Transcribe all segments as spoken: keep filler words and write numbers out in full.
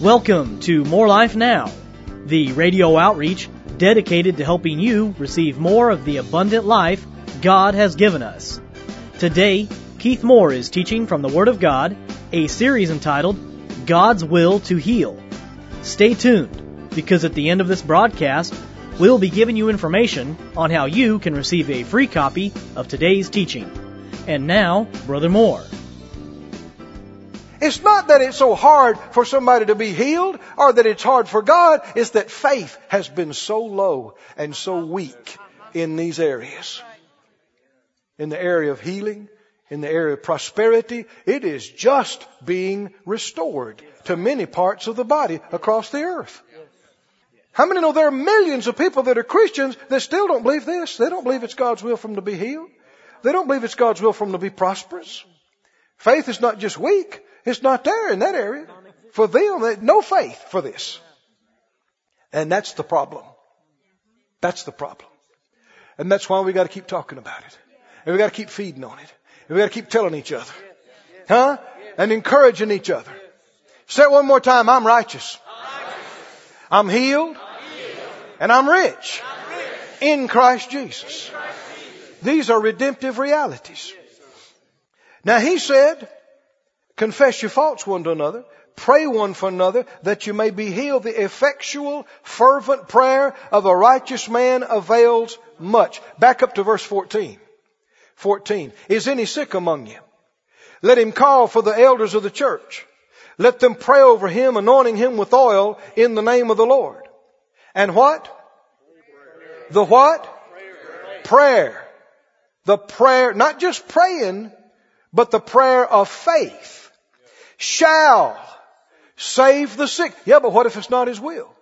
Welcome to More Life Now, the radio outreach dedicated to helping you receive more of the abundant life God has given us. Today, Keith Moore is teaching from the Word of God, a series entitled God's Will to Heal. Stay tuned, because at the end of this broadcast, we'll be giving you information on how you can receive a free copy of today's teaching. And now, Brother Moore. It's not that it's so hard for somebody to be healed or that it's hard for God. It's that faith has been so low and so weak in these areas. In the area of healing, in the area of prosperity, it is just being restored to many parts of the body across the earth. How many know there are millions of people that are Christians that still don't believe this? They don't believe it's God's will for them to be healed. They don't believe it's God's will for them to be prosperous. Faith is not just weak. It's not there in that area. For them, they, no faith for this. And that's the problem. That's the problem. And that's why we got to keep talking about it. And we got to keep feeding on it. And we got to keep telling each other. Huh? And encouraging each other. Say it one more time. I'm righteous. I'm healed. And I'm rich. In Christ Jesus. These are redemptive realities. Now he said, confess your faults one to another, pray one for another, that you may be healed. The effectual, fervent prayer of a righteous man avails much. Back up to verse fourteen. fourteen. Is any sick among you? Let him call for the elders of the church. Let them pray over him, anointing him with oil in the name of the Lord. And what? The what? Prayer. The prayer, not just praying, but the prayer of faith shall save the sick. Yeah, but what if it's not His will?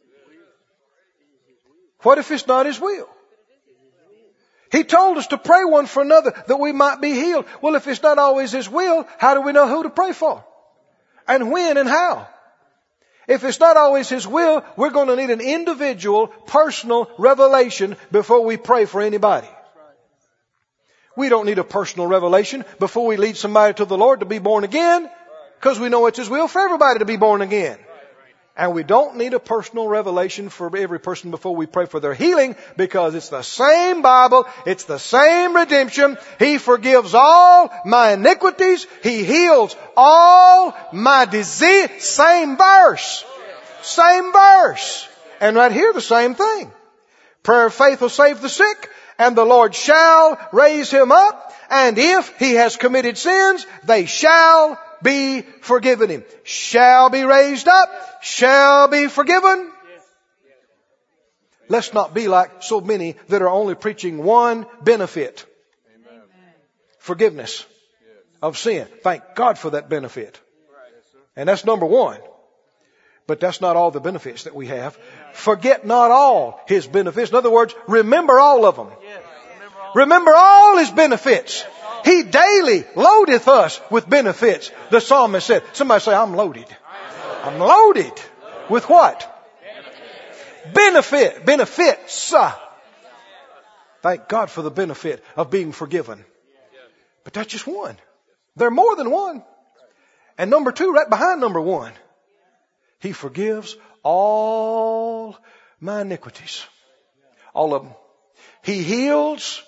What if it's not His will? He told us to pray one for another that we might be healed. Well, if it's not always His will, how do we know who to pray for? And when and how? If it's not always His will, we're going to need an individual, personal revelation before we pray for anybody. We don't need a personal revelation before we lead somebody to the Lord to be born again, because we know it's His will for everybody to be born again. And we don't need a personal revelation for every person before we pray for their healing, because it's the same Bible, it's the same redemption. He forgives all my iniquities. He heals all my disease. Same verse. Same verse. And right here the same thing. Prayer of faith will save the sick, and the Lord shall raise him up, and if he has committed sins, they shall be forgiven him. Shall be raised up, shall be forgiven. Let's not be like so many that are only preaching one benefit. Amen. Forgiveness of sin. Thank God for that benefit. And that's number one. But that's not all the benefits that we have. Forget not all His benefits. In other words, remember all of them. Remember all His benefits. He daily loadeth us with benefits. The psalmist said, somebody say, I'm loaded. I'm loaded. With what? Benefit. Benefits. Thank God for the benefit of being forgiven. But that's just one. There are more than one. And number two, right behind number one, He forgives all my iniquities. All of them. He heals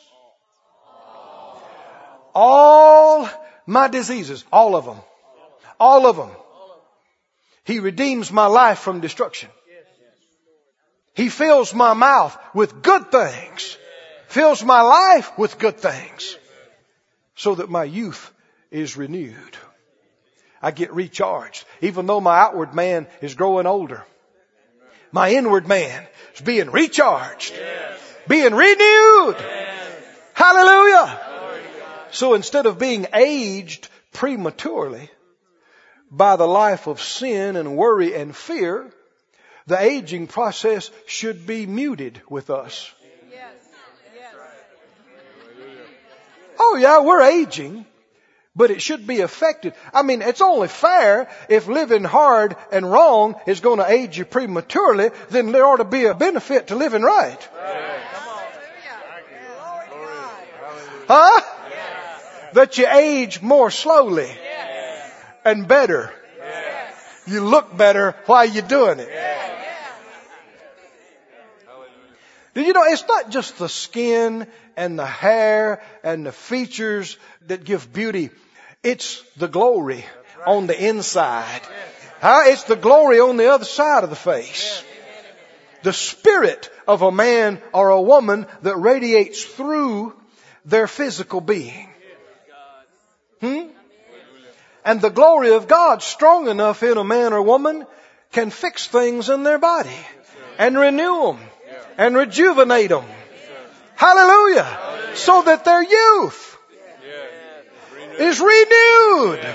all my diseases. All of them. All of them. He redeems my life from destruction. He fills my mouth with good things. Fills my life with good things. So that my youth is renewed. I get recharged. Even though my outward man is growing older. My inward man is being recharged. Yes. Being renewed. Yes. Hallelujah. So instead of being aged prematurely by the life of sin and worry and fear, the aging process should be muted with us. Yes. Yes. Oh yeah, we're aging. But it should be affected. I mean, it's only fair if living hard and wrong is going to age you prematurely, then there ought to be a benefit to living right. Huh? That you age more slowly and better You look better while you're doing it. Do you know, it's not just the skin and the hair and the features that give beauty. It's the glory on the inside. Huh? It's the glory on the other side of the face. The spirit of a man or a woman that radiates through their physical being. Hmm? And the glory of God, strong enough in a man or woman, can fix things in their body and renew them and rejuvenate them. Hallelujah. So that their youth is renewed.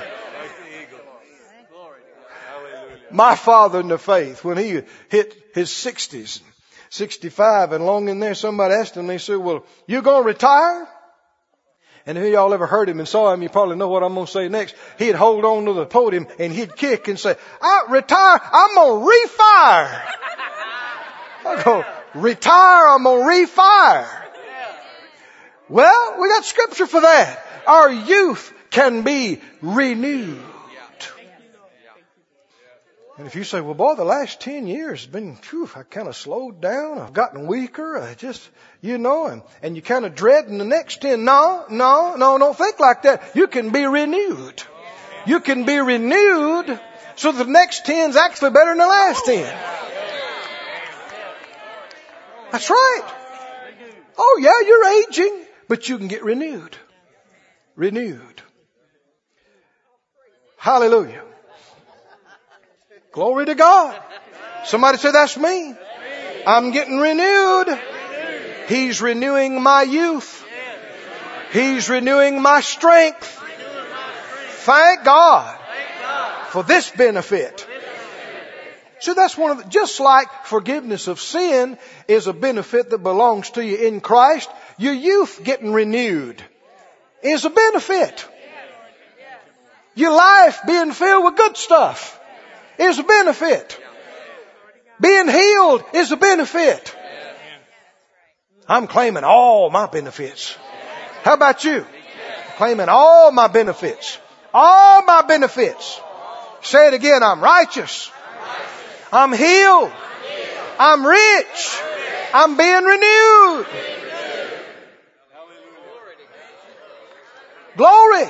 My father in the faith, when he hit his sixties, sixty-five and long in there, somebody asked him, they said, well, you going to retire? And if y'all ever heard him and saw him, you probably know what I'm going to say next. He'd hold on to the podium and he'd kick and say, I retire, I'm going to refire. I go, retire, I'm going to refire. Well, we got scripture for that. Our youth can be renewed. And if you say, well, boy, the last ten years has been, phew, I kind of slowed down. I've gotten weaker. I just, you know, and, and you kind of dreading the next ten. No, no, no, don't think like that. You can be renewed. You can be renewed so the next ten's actually better than the last ten. That's right. Oh, yeah, you're aging, but you can get renewed. Renewed. Hallelujah. Glory to God. Somebody say, that's me. I'm getting renewed. He's renewing my youth. He's renewing my strength. Thank God for this benefit. So that's one of the, just like forgiveness of sin is a benefit that belongs to you in Christ, your youth getting renewed is a benefit. Your life being filled with good stuff is a benefit. Being healed is a benefit. I'm claiming all my benefits. How about you? Claiming all my benefits. All my benefits. Say it again. I'm righteous. I'm healed. I'm rich. I'm being renewed. Glory.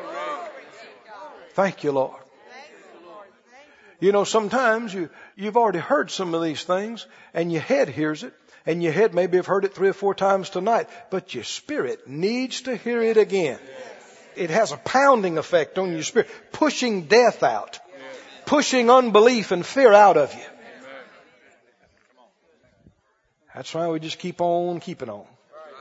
Thank you, Lord. You know, sometimes you, you've already heard some of these things and your head hears it, and your head maybe have heard it three or four times tonight, but your spirit needs to hear it again. It has a pounding effect on your spirit, pushing death out, pushing unbelief and fear out of you. That's why we just keep on keeping on.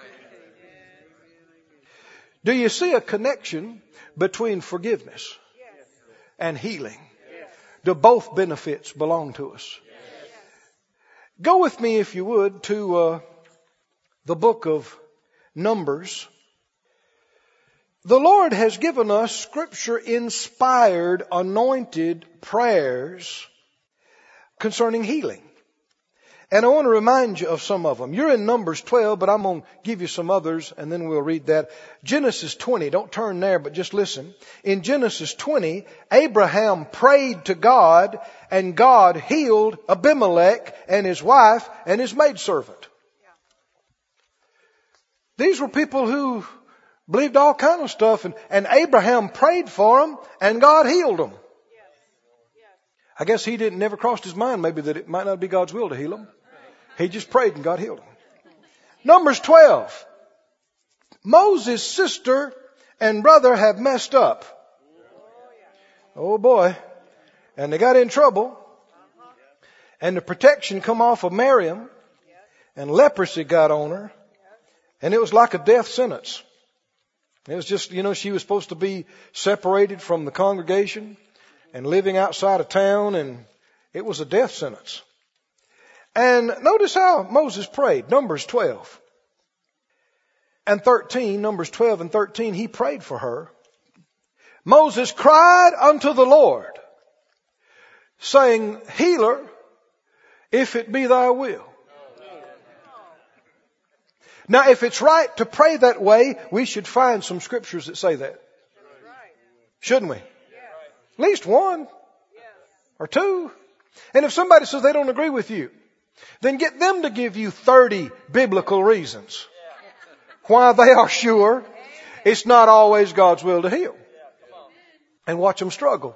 Do you see a connection between forgiveness and healing? Do both benefits belong to us? Go with me, if you would, to uh, the book of Numbers. The Lord has given us Scripture-inspired, anointed prayers concerning healing. And I want to remind you of some of them. You're in Numbers twelve, but I'm going to give you some others, and then we'll read that. Genesis twenty, don't turn there, but just listen. In Genesis twenty, Abraham prayed to God, and God healed Abimelech and his wife and his maidservant. These were people who believed all kind of stuff, and, and Abraham prayed for them, and God healed them. I guess he didn't never crossed his mind maybe that it might not be God's will to heal them. He just prayed and God healed him. Numbers twelve. Moses' sister and brother have messed up. Oh boy. And they got in trouble. And the protection come off of Miriam. And leprosy got on her. And it was like a death sentence. It was just, you know, she was supposed to be separated from the congregation and living outside of town. And it was a death sentence. And notice how Moses prayed. Numbers twelve and thirteen. Numbers twelve and thirteen. He prayed for her. Moses cried unto the Lord, saying, Healer, if it be thy will. Now, if it's right to pray that way, we should find some scriptures that say that. Shouldn't we? At least one. or two. And if somebody says they don't agree with you, then get them to give you thirty biblical reasons why they are sure it's not always God's will to heal. And watch them struggle.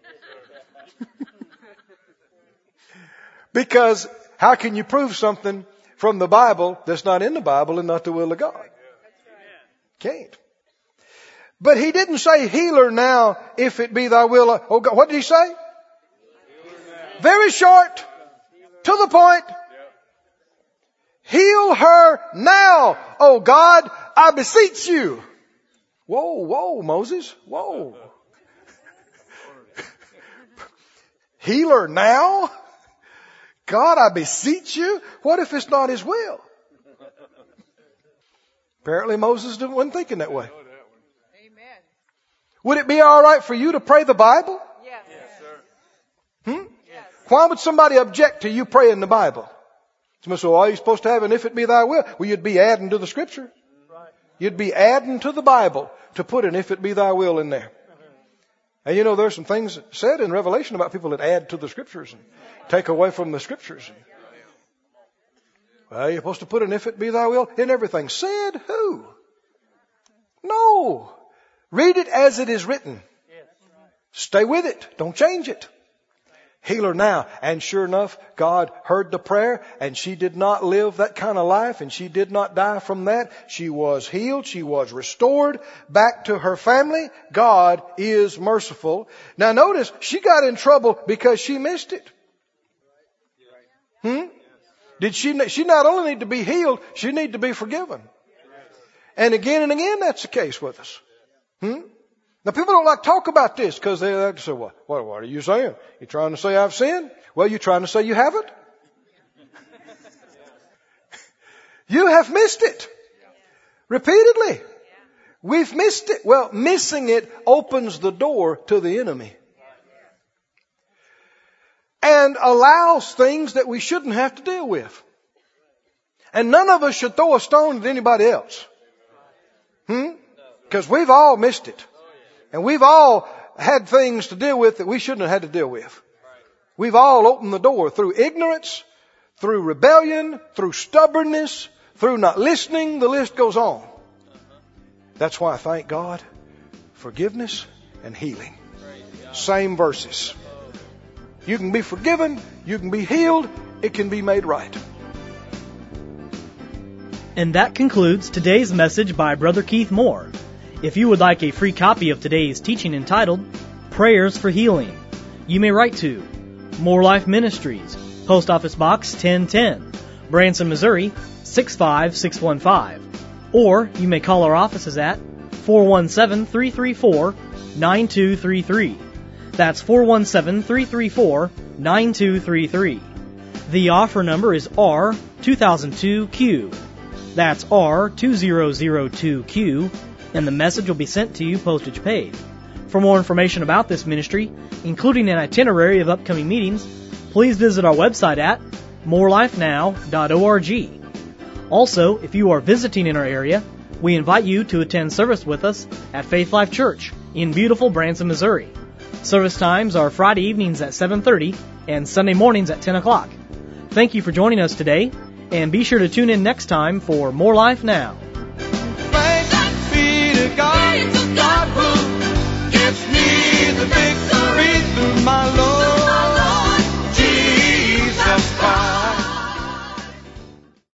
Because how can you prove something from the Bible that's not in the Bible and not the will of God? Can't. But he didn't say, heal her now if it be thy will. Oh God, what did he say? Very short, to the point. Heal her now, oh God, I beseech you. Whoa, whoa, Moses, whoa. Heal her now? God, I beseech you? What if it's not his will? Apparently Moses wasn't thinking that way. Amen. Would it be all right for you to pray the Bible? Yes. Yes, sir. Hmm? Yes. Why would somebody object to you praying the Bible? Somebody say, well, are you supposed to have an if it be thy will? Well, you'd be adding to the scripture. You'd be adding to the Bible to put an if it be thy will in there. And you know, there's some things said in Revelation about people that add to the scriptures and take away from the scriptures. Well, you're supposed to put an if it be thy will in everything. Said who? No. Read it as it is written. Stay with it. Don't change it. Heal her now. And sure enough, God heard the prayer and she did not live that kind of life and she did not die from that. She was healed. She was restored back to her family. God is merciful. Now notice, she got in trouble because she missed it. Hmm? Did she, she not only need to be healed, she need to be forgiven. And again and again, that's the case with us. Hmm? Now people don't like to talk about this because they like to say, well, what, what are you saying? You trying to say I've sinned? Well, you trying to say you haven't? You have missed it. Repeatedly. We've missed it. Well, missing it opens the door to the enemy. And allows things that we shouldn't have to deal with. And none of us should throw a stone at anybody else. Hmm? Because we've all missed it. And we've all had things to deal with that we shouldn't have had to deal with. We've all opened the door through ignorance, through rebellion, through stubbornness, through not listening. The list goes on. That's why I thank God. Forgiveness and healing. Same verses. You can be forgiven. You can be healed. It can be made right. And that concludes today's message by Brother Keith Moore. If you would like a free copy of today's teaching entitled Prayers for Healing, you may write to More Life Ministries, Post Office Box ten ten, Branson, Missouri six five six one five. Or you may call our offices at four one seven, three three four, nine two three three. That's four one seven, three three four, nine two three three. The offer number is R two thousand two Q. That's R two thousand two Q. And the message will be sent to you postage paid. For more information about this ministry, including an itinerary of upcoming meetings, please visit our website at more life now dot org. Also, if you are visiting in our area, we invite you to attend service with us at Faith Life Church in beautiful Branson, Missouri. Service times are Friday evenings at seven thirty and Sunday mornings at ten o'clock. Thank you for joining us today, and be sure to tune in next time for More Life Now. God, God